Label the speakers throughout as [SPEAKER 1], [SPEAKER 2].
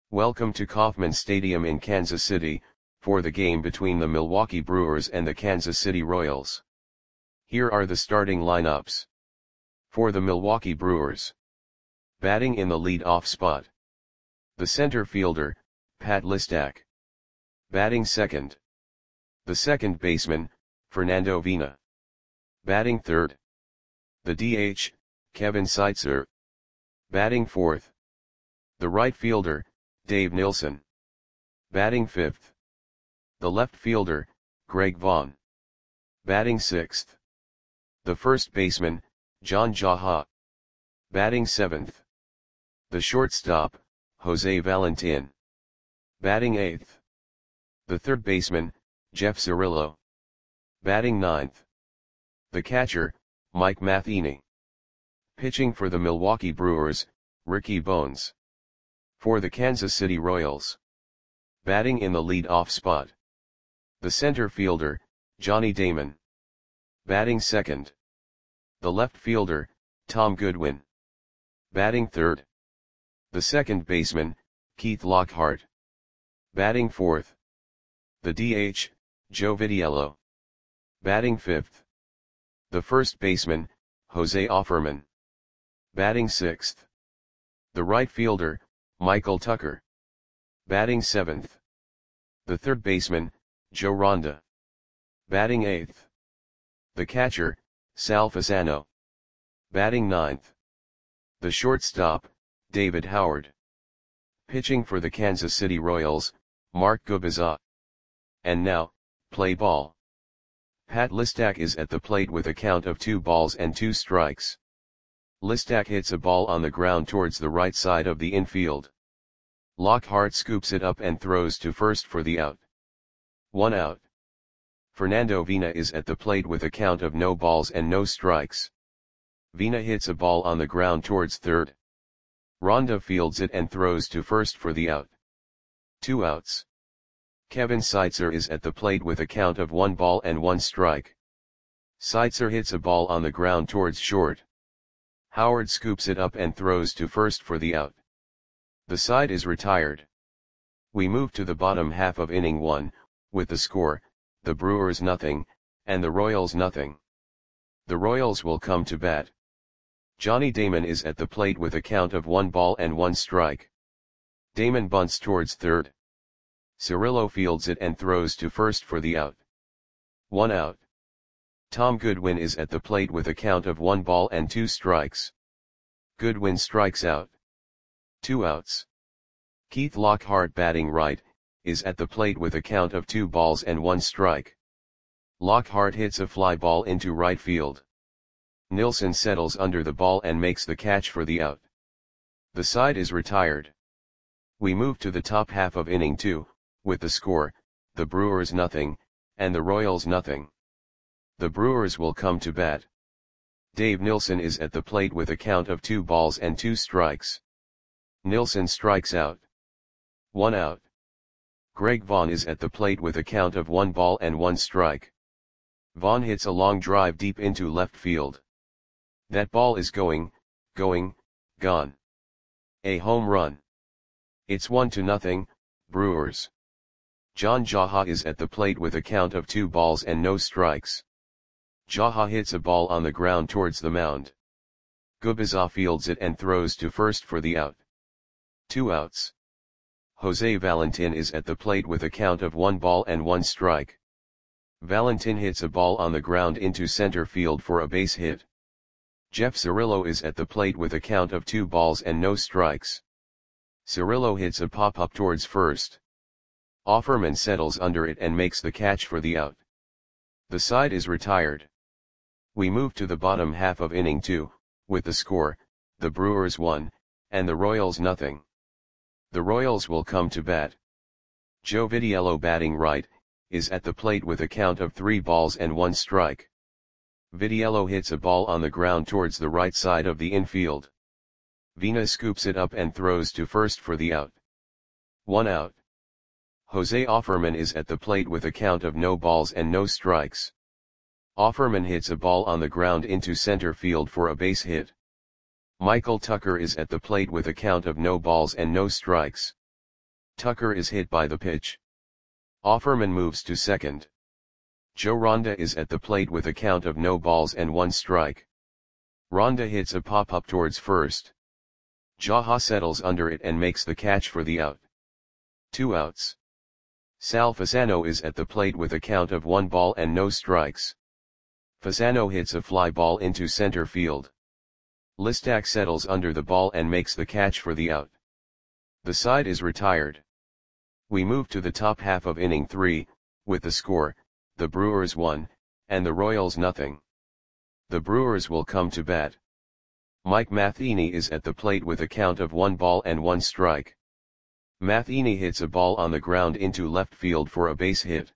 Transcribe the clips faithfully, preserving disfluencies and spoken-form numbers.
[SPEAKER 1] Welcome to Kauffman Stadium in Kansas City, for the game between the Milwaukee Brewers and the Kansas City Royals. Here are the starting lineups. For the Milwaukee Brewers. Batting in the lead-off spot. The center fielder, Pat Listach. Batting second. The second baseman, Fernando Vina. Batting third. The D H, Kevin Seitzer. Batting fourth. The right fielder, Dave Nilsson. Batting fifth. The left fielder, Greg Vaughn. Batting sixth. The first baseman, John Jaha. Batting seventh. The shortstop, Jose Valentin. Batting eighth. The third baseman, Jeff Cirillo. Batting ninth. The catcher, Mike Matheny. Pitching for the Milwaukee Brewers, Ricky Bones. For the Kansas City Royals. Batting in the lead-off spot. The center fielder, Johnny Damon. Batting second. The left fielder, Tom Goodwin. Batting third. The second baseman, Keith Lockhart. Batting fourth. The D H, Joe Vitiello. Batting fifth. The first baseman, Jose Offerman. Batting sixth. The right fielder, Michael Tucker. Batting seventh. The third baseman, Joe Ronda. Batting eighth. The catcher, Sal Fasano. Batting ninth. The shortstop, David Howard. Pitching for the Kansas City Royals, Mark Gubicza. And now, play ball. Pat Listach is at the plate with a count of two balls and two strikes. Listach hits a ball on the ground towards the right side of the infield. Lockhart scoops it up and throws to first for the out. One out. Fernando Vina is at the plate with a count of no balls and no strikes. Vina hits a ball on the ground towards third. Ronda fields it and throws to first for the out. Two outs. Kevin Seitzer is at the plate with a count of one ball and one strike. Seitzer hits a ball on the ground towards short. Howard scoops it up and throws to first for the out. The side is retired. We move to the bottom half of inning one, with the score, the Brewers nothing, and the Royals nothing. The Royals will come to bat. Johnny Damon is at the plate with a count of one ball and one strike. Damon bunts towards third. Cirillo fields it and throws to first for the out. One out. Tom Goodwin is at the plate with a count of one ball and two strikes. Goodwin strikes out. Two outs. Keith Lockhart, batting right, is at the plate with a count of two balls and one strike. Lockhart hits a fly ball into right field. Nilsson settles under the ball and makes the catch for the out. The side is retired. We move to the top half of inning two, with the score, the Brewers nothing, and the Royals nothing. The Brewers will come to bat. Dave Nilsson is at the plate with a count of two balls and two strikes. Nilsson strikes out. One out. Greg Vaughn is at the plate with a count of one ball and one strike. Vaughn hits a long drive deep into left field. That ball is going, going, gone. A home run. It's one to nothing, Brewers. John Jaha is at the plate with a count of two balls and no strikes. Jaha hits a ball on the ground towards the mound. Gubicza fields it and throws to first for the out. Two outs. Jose Valentin is at the plate with a count of one ball and one strike. Valentin hits a ball on the ground into center field for a base hit. Jeff Cirillo is at the plate with a count of two balls and no strikes. Cirillo hits a pop-up towards first. Offerman settles under it and makes the catch for the out. The side is retired. We move to the bottom half of inning two, with the score, the Brewers one, and the Royals nothing. The Royals will come to bat. Joe Vitiello, batting right, is at the plate with a count of three balls and one strike. Vitiello hits a ball on the ground towards the right side of the infield. Vina scoops it up and throws to first for the out. One out. Jose Offerman is at the plate with a count of no balls and no strikes. Offerman hits a ball on the ground into center field for a base hit. Michael Tucker is at the plate with a count of no balls and no strikes. Tucker is hit by the pitch. Offerman moves to second. Joe Ronda is at the plate with a count of no balls and one strike. Ronda hits a pop-up towards first. Jaha settles under it and makes the catch for the out. Two outs. Sal Fasano is at the plate with a count of one ball and no strikes. Fasano hits a fly ball into center field. Listak settles under the ball and makes the catch for the out. The side is retired. We move to the top half of inning three, with the score, the Brewers one, and the Royals nothing. The Brewers will come to bat. Mike Matheny is at the plate with a count of one ball and one strike. Matheny hits a ball on the ground into left field for a base hit.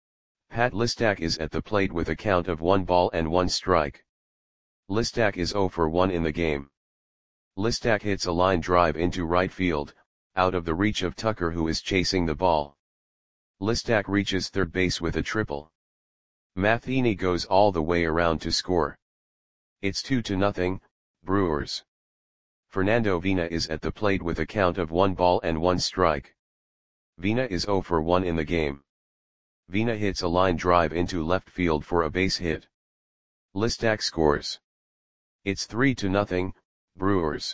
[SPEAKER 1] Pat Listak is at the plate with a count of one ball and one strike. Listak is zero for one in the game. Listak hits a line drive into right field, out of the reach of Tucker who is chasing the ball. Listak reaches third base with a triple. Matheny goes all the way around to score. It's two to nothing, Brewers. Fernando Vina is at the plate with a count of one ball and one strike. Vina is zero for one in the game. Vina hits a line drive into left field for a base hit. Listak scores. It's three to nothing, Brewers.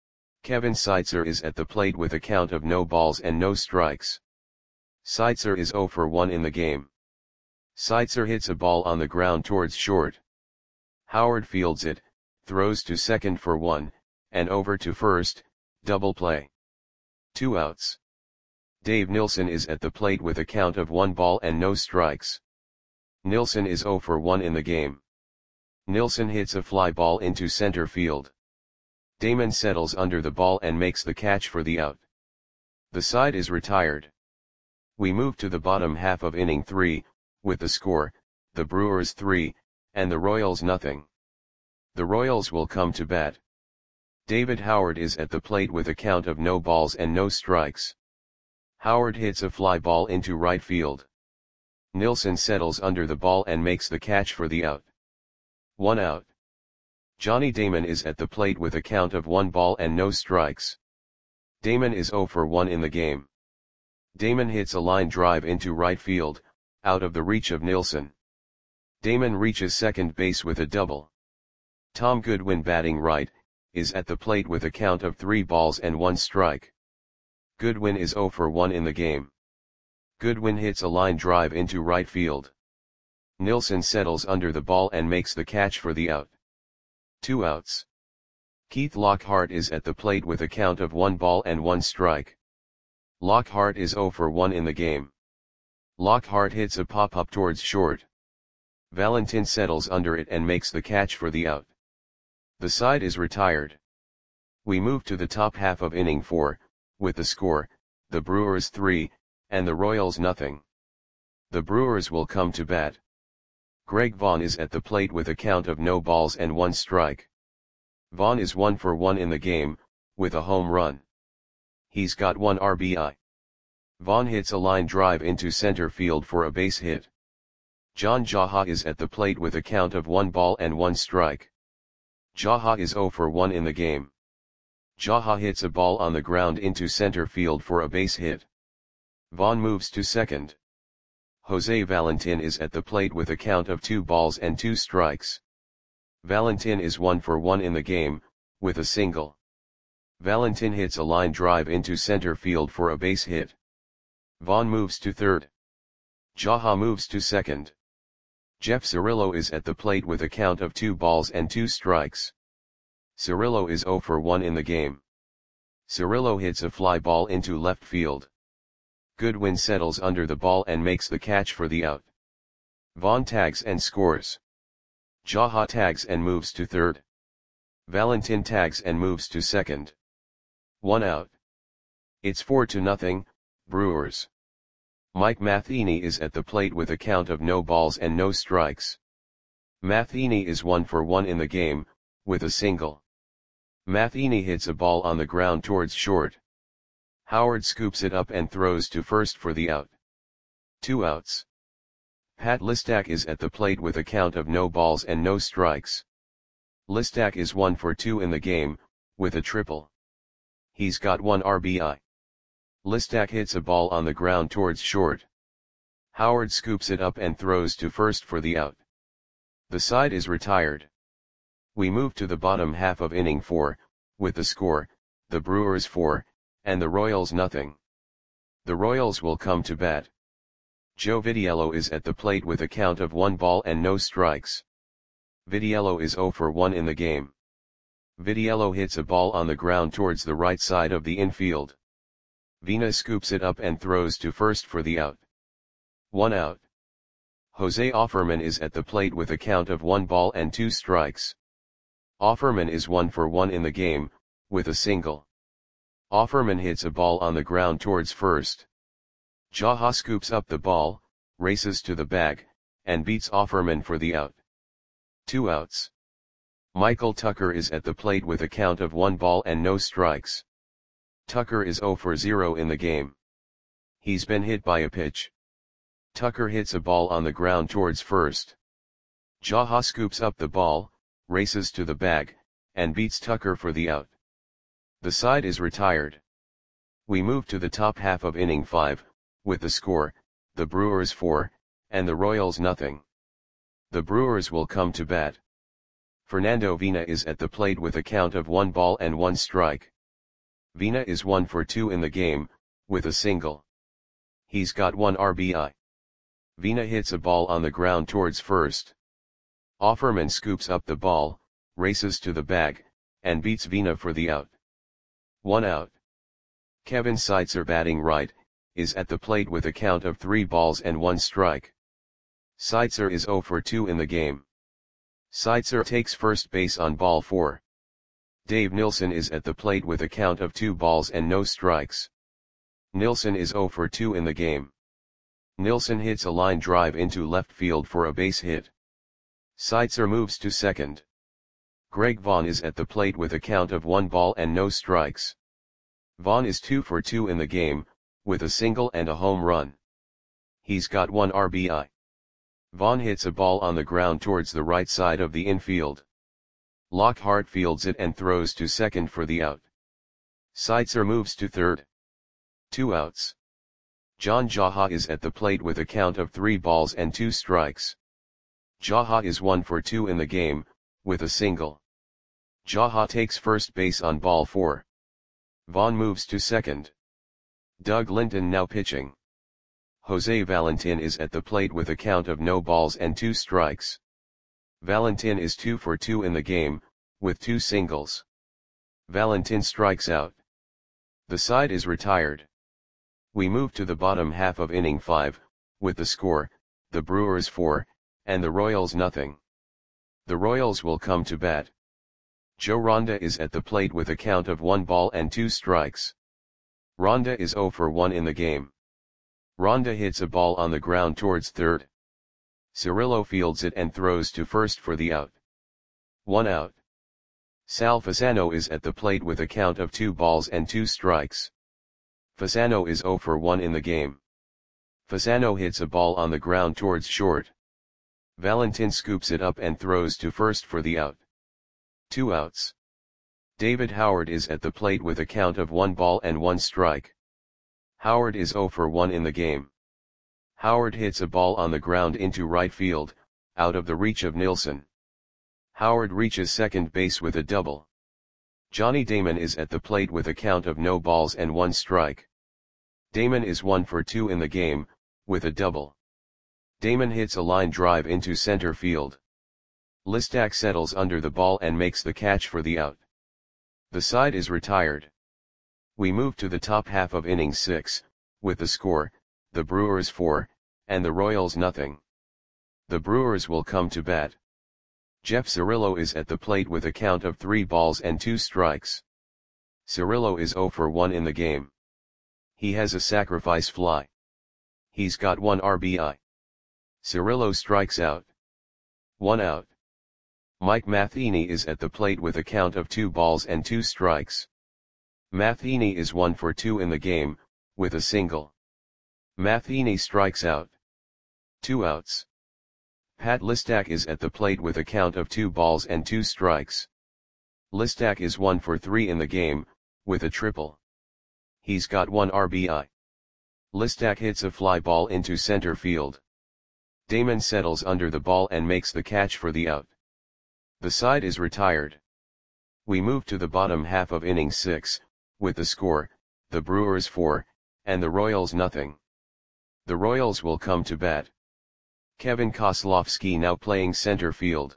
[SPEAKER 1] Kevin Seitzer is at the plate with a count of no balls and no strikes. Seitzer is zero for one in the game. Seitzer hits a ball on the ground towards short. Howard fields it, throws to second for one, and over to first, double play. Two outs. Dave Nilsson is at the plate with a count of one ball and no strikes. Nilsson is zero for one in the game. Nilsson hits a fly ball into center field. Damon settles under the ball and makes the catch for the out. The side is retired. We move to the bottom half of inning three, with the score, the Brewers three, and the Royals nothing. The Royals will come to bat. David Howard is at the plate with a count of no balls and no strikes. Howard hits a fly ball into right field. Nilsson settles under the ball and makes the catch for the out. One out. Johnny Damon is at the plate with a count of one ball and no strikes. Damon is zero for one in the game. Damon hits a line drive into right field, out of the reach of Nilsson. Damon reaches second base with a double. Tom Goodwin, batting right, is at the plate with a count of three balls and one strike. Goodwin is zero for one in the game. Goodwin hits a line drive into right field. Nilsson settles under the ball and makes the catch for the out. Two outs. Keith Lockhart is at the plate with a count of one ball and one strike. Lockhart is zero for one in the game. Lockhart hits a pop-up towards short. Valentin settles under it and makes the catch for the out. The side is retired. We move to the top half of inning four, with the score, the Brewers three, and the Royals nothing. The Brewers will come to bat. Greg Vaughn is at the plate with a count of no balls and one strike. Vaughn is one for one in the game, with a home run. He's got one R B I. Vaughn hits a line drive into center field for a base hit. John Jaha is at the plate with a count of one ball and one strike. Jaha is zero for one in the game. Jaha hits a ball on the ground into center field for a base hit. Vaughn moves to second. Jose Valentin is at the plate with a count of two balls and two strikes. Valentin is one for one in the game, with a single. Valentin hits a line drive into center field for a base hit. Vaughn moves to third. Jaha moves to second. Jeff Cirillo is at the plate with a count of two balls and two strikes. Cirillo is zero for one in the game. Cirillo hits a fly ball into left field. Goodwin settles under the ball and makes the catch for the out. Vaughn tags and scores. Jaha tags and moves to third. Valentin tags and moves to second. One out. It's four to nothing, Brewers. Mike Matheny is at the plate with a count of no balls and no strikes. Matheny is one for one in the game, with a single. Matheny hits a ball on the ground towards short. Howard scoops it up and throws to first for the out. Two outs. Pat Listak is at the plate with a count of no balls and no strikes. Listak is one for two in the game, with a triple. He's got one R B I. Listak hits a ball on the ground towards short. Howard scoops it up and throws to first for the out. The side is retired. We move to the bottom half of inning four, with the score, the Brewers four, and the Royals nothing. The Royals will come to bat. Joe Vitiello is at the plate with a count of one ball and no strikes. Vitiello is zero for one in the game. Vitiello hits a ball on the ground towards the right side of the infield. Vina scoops it up and throws to first for the out. One out. Jose Offerman is at the plate with a count of one ball and two strikes. Offerman is one for one in the game, with a single. Offerman hits a ball on the ground towards first. Jaha scoops up the ball, races to the bag, and beats Offerman for the out. Two outs. Michael Tucker is at the plate with a count of one ball and no strikes. Tucker is zero for zero in the game. He's been hit by a pitch. Tucker hits a ball on the ground towards first. Jaha scoops up the ball, races to the bag, and beats Tucker for the out. The side is retired. We move to the top half of inning five, with the score, the Brewers four, and the Royals nothing. The Brewers will come to bat. Fernando Vina is at the plate with a count of one ball and one strike. Vina is one for two in the game, with a single. He's got one R B I. Vina hits a ball on the ground towards first. Offerman scoops up the ball, races to the bag, and beats Vina for the out. One out. Kevin Seitzer, batting right, is at the plate with a count of three balls and one strike. Seitzer is zero for two in the game. Seitzer takes first base on ball four. Dave Nilsson is at the plate with a count of two balls and no strikes. Nilsson is zero for two in the game. Nilsson hits a line drive into left field for a base hit. Seitzer moves to second. Greg Vaughn is at the plate with a count of one ball and no strikes. Vaughn is two for two in the game, with a single and a home run. He's got one R B I. Vaughn hits a ball on the ground towards the right side of the infield. Lockhart fields it and throws to second for the out. Seitzer moves to third. Two outs. John Jaha is at the plate with a count of three balls and two strikes. Jaha is one for two in the game, with a single. Jaha takes first base on ball four. Vaughn moves to second. Doug Linton now pitching. Jose Valentin is at the plate with a count of no balls and two strikes. Valentin is two for two in the game, with two singles. Valentin strikes out. The side is retired. We move to the bottom half of inning five, with the score, the Brewers four, and the Royals nothing. The Royals will come to bat. Joe Ronda is at the plate with a count of one ball and two strikes. Ronda is zero for one in the game. Ronda hits a ball on the ground towards third. Cirillo fields it and throws to first for the out. One out. Sal Fasano is at the plate with a count of two balls and two strikes. Fasano is zero for one in the game. Fasano hits a ball on the ground towards short. Valentin scoops it up and throws to first for the out. Two outs. David Howard is at the plate with a count of one ball and one strike. Howard is zero for one in the game. Howard hits a ball on the ground into right field, out of the reach of Nilsson. Howard reaches second base with a double. Johnny Damon is at the plate with a count of no balls and one strike. Damon is one for two in the game, with a double. Damon hits a line drive into center field. Listak settles under the ball and makes the catch for the out. The side is retired. We move to the top half of inning six, with the score, the Brewers four, and the Royals nothing. The Brewers will come to bat. Jeff Cirillo is at the plate with a count of three balls and two strikes. Cirillo is zero for one in the game. He has a sacrifice fly. He's got one R B I. Cirillo strikes out. One out. Mike Matheny is at the plate with a count of two balls and two strikes. Matheny is one for two in the game, with a single. Matheny strikes out. Two outs. Pat Listak is at the plate with a count of two balls and two strikes. Listak is one for three in the game, with a triple. He's got one R B I. Listak hits a fly ball into center field. Damon settles under the ball and makes the catch for the out. The side is retired. We move to the bottom half of inning six, with the score, the Brewers four, and the Royals nothing. The Royals will come to bat. Kevin Kozlowski now playing center field.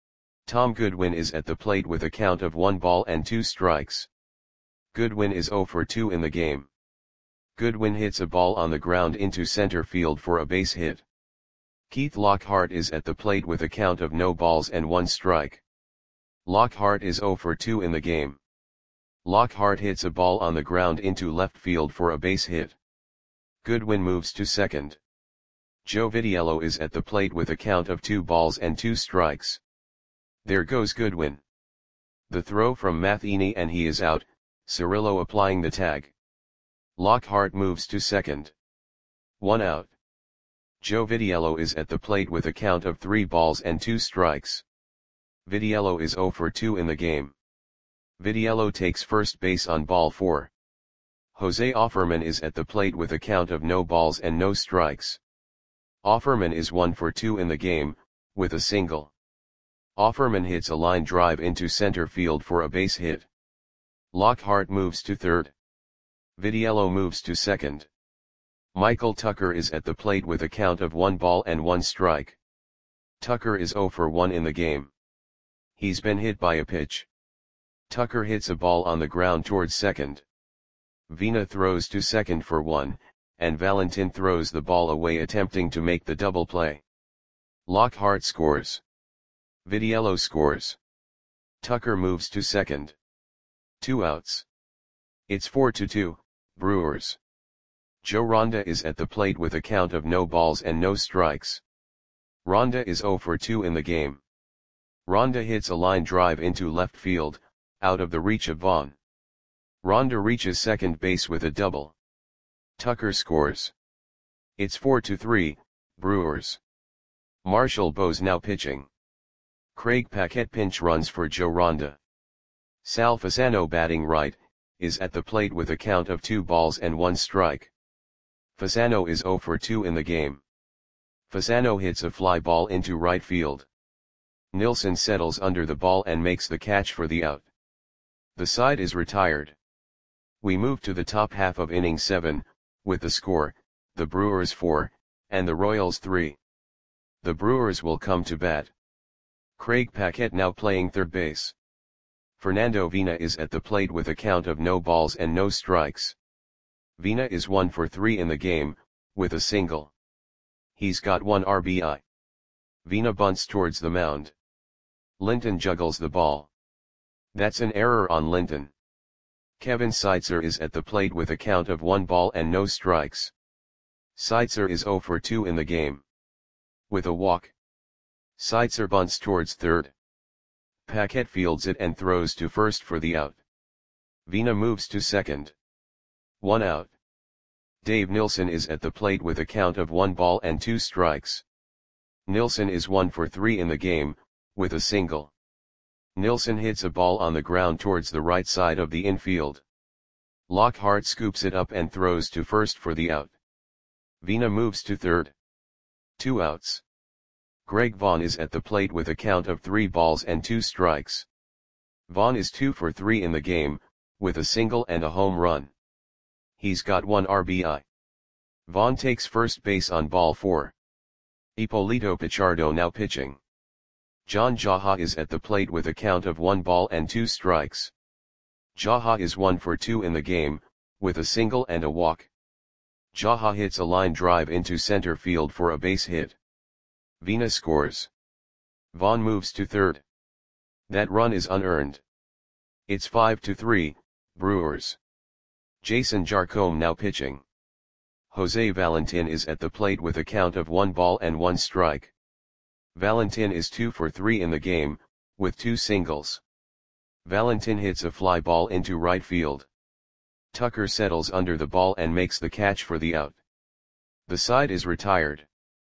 [SPEAKER 1] Tom Goodwin is at the plate with a count of one ball and two strikes. Goodwin is zero for two in the game. Goodwin hits a ball on the ground into center field for a base hit. Keith Lockhart is at the plate with a count of no balls and one strike. Lockhart is zero for two in the game. Lockhart hits a ball on the ground into left field for a base hit. Goodwin moves to second. Joe Vitiello is at the plate with a count of two balls and two strikes. There goes Goodwin. The throw from Matheny and he is out, Cirillo applying the tag. Lockhart moves to second. One out. Joe Vitiello is at the plate with a count of three balls and two strikes. Vitiello is zero for two in the game. Vitiello takes first base on ball four. Jose Offerman is at the plate with a count of no balls and no strikes. Offerman is one for two in the game, with a single. Offerman hits a line drive into center field for a base hit. Lockhart moves to third. Vitiello moves to second. Michael Tucker is at the plate with a count of one ball and one strike. Tucker is zero for one in the game. He's been hit by a pitch. Tucker hits a ball on the ground towards second. Vina throws to second for one, and Valentin throws the ball away attempting to make the double play. Lockhart scores. Vitiello scores. Tucker moves to second. Two outs. It's four to two, Brewers. Joe Ronda is at the plate with a count of no balls and no strikes. Ronda is zero for two in the game. Ronda hits a line drive into left field, out of the reach of Vaughn. Ronda reaches second base with a double. Tucker scores. It's four to three, Brewers. Marshall Bose now pitching. Craig Paquette pinch runs for Joe Ronda. Sal Fasano batting right, is at the plate with a count of two balls and one strike. Fasano is zero for two in the game. Fasano hits a fly ball into right field. Nilsson settles under the ball and makes the catch for the out. The side is retired. We move to the top half of inning seven, with the score, the Brewers four, and the Royals three. The Brewers will come to bat. Craig Paquette now playing third base. Fernando Vina is at the plate with a count of no balls and no strikes. Vina is one for three in the game, with a single. He's got one R B I. Vina bunts towards the mound. Linton juggles the ball. That's an error on Linton. Kevin Seitzer is at the plate with a count of one ball and no strikes. Seitzer is zero for two in the game. With a walk. Seitzer bunts towards third. Paquette fields it and throws to first for the out. Vina moves to second. One out. Dave Nilsson is at the plate with a count of one ball and two strikes. Nilsson is one for three in the game, with a single. Nilsson hits a ball on the ground towards the right side of the infield. Lockhart scoops it up and throws to first for the out. Vina moves to third. Two outs. Greg Vaughn is at the plate with a count of three balls and two strikes. Vaughn is two for three in the game, with a single and a home run. He's got one R B I. Vaughn takes first base on ball four. Ippolito Pichardo now pitching. John Jaha is at the plate with a count of one ball and two strikes. Jaha is one for two in the game, with a single and a walk. Jaha hits a line drive into center field for a base hit. Vina scores. Vaughn moves to third. That run is unearned. It's five to three, Brewers. Jason Jarcombe now pitching. Jose Valentin is at the plate with a count of one ball and one strike. Valentin is two for three in the game, with two singles. Valentin hits a fly ball into right field. Tucker settles under the ball and makes the catch for the out. The side is retired.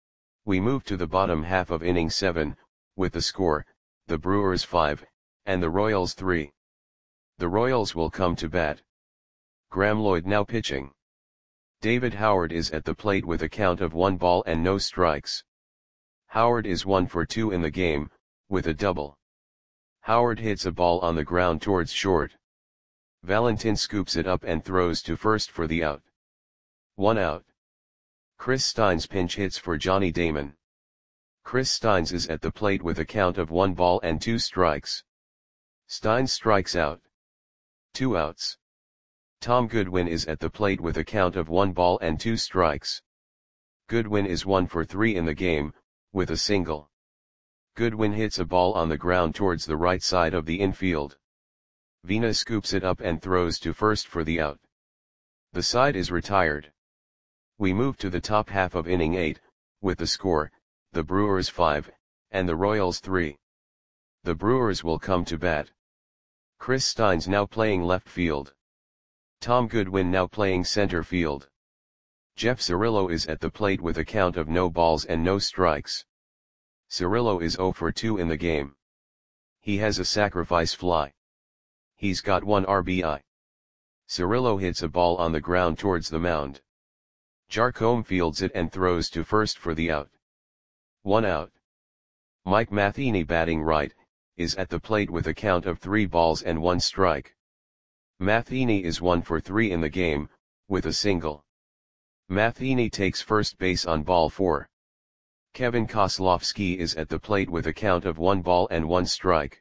[SPEAKER 1] We move to the bottom half of inning seven, with the score, the Brewers five, and the Royals three. The Royals will come to bat. Graeme Lloyd now pitching. David Howard is at the plate with a count of one ball and no strikes. Howard is one for two in the game, with a double. Howard hits a ball on the ground towards short. Valentin scoops it up and throws to first for the out. One out. Chris Steins pinch hits for Johnny Damon. Chris Steins is at the plate with a count of one ball and two strikes. Steins strikes out. Two outs. Tom Goodwin is at the plate with a count of one ball and two strikes. Goodwin is one for three in the game, with a single. Goodwin hits a ball on the ground towards the right side of the infield. Vina scoops it up and throws to first for the out. The side is retired. We move to the top half of inning eight, with the score, the Brewers five, and the Royals three. The Brewers will come to bat. Chris Steins now playing left field. Tom Goodwin now playing center field. Jeff Cirillo is at the plate with a count of no balls and no strikes. Cirillo is zero for two in the game. He has a sacrifice fly. He's got one R B I. Cirillo hits a ball on the ground towards the mound. Jarcombe fields it and throws to first for the out. One out. Mike Matheny batting right, is at the plate with a count of three balls and one strike. Matheny is one for three in the game, with a single. Matheny takes first base on ball four. Kevin Kozlowski is at the plate with a count of one ball and one strike.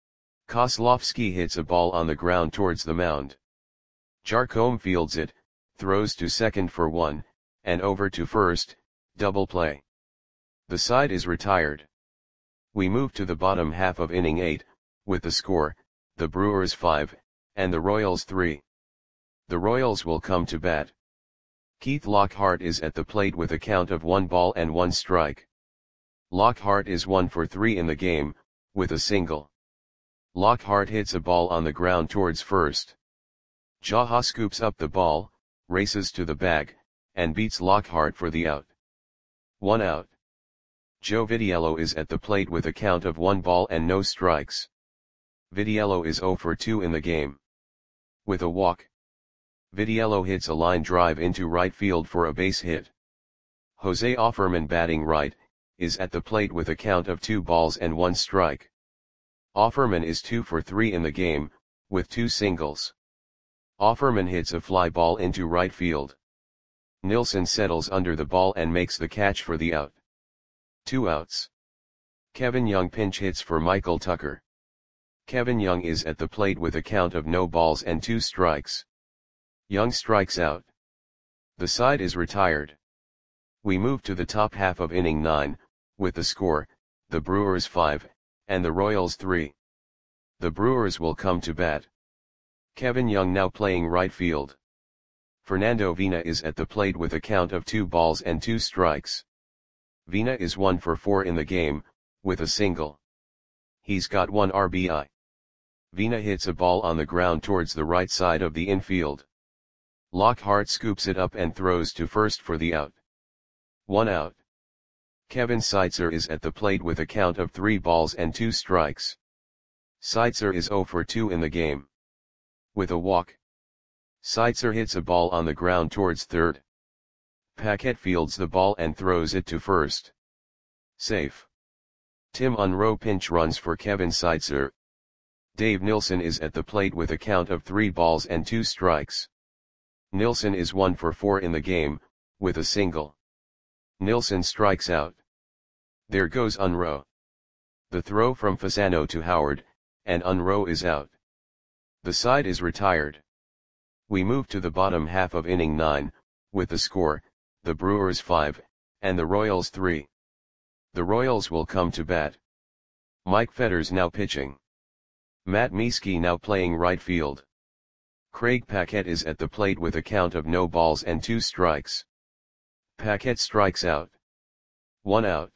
[SPEAKER 1] Kozlowski hits a ball on the ground towards the mound. Jarcombe fields it, throws to second for one, and over to first, double play. The side is retired. We move to the bottom half of inning eight, with the score, the Brewers five, and the Royals three. The Royals will come to bat. Keith Lockhart is at the plate with a count of one ball and one strike. Lockhart is one for three in the game, with a single. Lockhart hits a ball on the ground towards first. Jaha scoops up the ball, races to the bag, and beats Lockhart for the out. One out. Joe Vitiello is at the plate with a count of one ball and no strikes. Vitiello is zero for two in the game. With a walk. Vitiello hits a line drive into right field for a base hit. Jose Offerman batting right, is at the plate with a count of two balls and one strike. Offerman is two for three in the game, with two singles. Offerman hits a fly ball into right field. Nilsson settles under the ball and makes the catch for the out. Two outs. Kevin Young pinch hits for Michael Tucker. Kevin Young is at the plate with a count of no balls and two strikes. Young strikes out. The side is retired. We move to the top half of inning nine, with the score, the Brewers five, and the Royals three. The Brewers will come to bat. Kevin Young now playing right field. Fernando Vina is at the plate with a count of two balls and two strikes. Vina is one for four in the game, with a single. He's got one R B I. Vina hits a ball on the ground towards the right side of the infield. Lockhart scoops it up and throws to first for the out. One out. Kevin Seitzer is at the plate with a count of three balls and two strikes. Seitzer is zero for two in the game. With a walk. Seitzer hits a ball on the ground towards third. Paquette fields the ball and throws it to first. Safe. Tim Unroe pinch runs for Kevin Seitzer. Dave Nilsson is at the plate with a count of three balls and two strikes. Nilsson is one for four in the game, with a single. Nilsson strikes out. There goes Unroe. The throw from Fasano to Howard, and Unroe is out. The side is retired. We move to the bottom half of inning nine, with the score, the Brewers five, and the Royals three. The Royals will come to bat. Mike Fetters now pitching. Matt Mieske now playing right field. Craig Paquette is at the plate with a count of no balls and two strikes. Paquette strikes out. One out.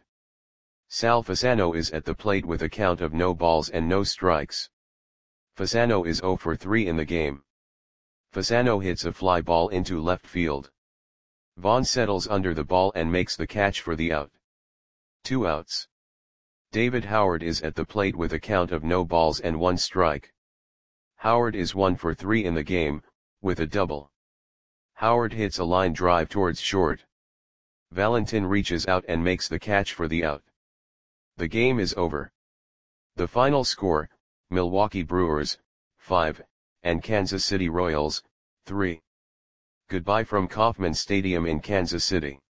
[SPEAKER 1] Sal Fasano is at the plate with a count of no balls and no strikes. Fasano is zero for three in the game. Fasano hits a fly ball into left field. Vaughn settles under the ball and makes the catch for the out. Two outs. David Howard is at the plate with a count of no balls and one strike. Howard is one for three in the game, with a double. Howard hits a line drive towards short. Valentin reaches out and makes the catch for the out. The game is over. The final score, Milwaukee Brewers, five, and Kansas City Royals, three. Goodbye from Kauffman Stadium in Kansas City.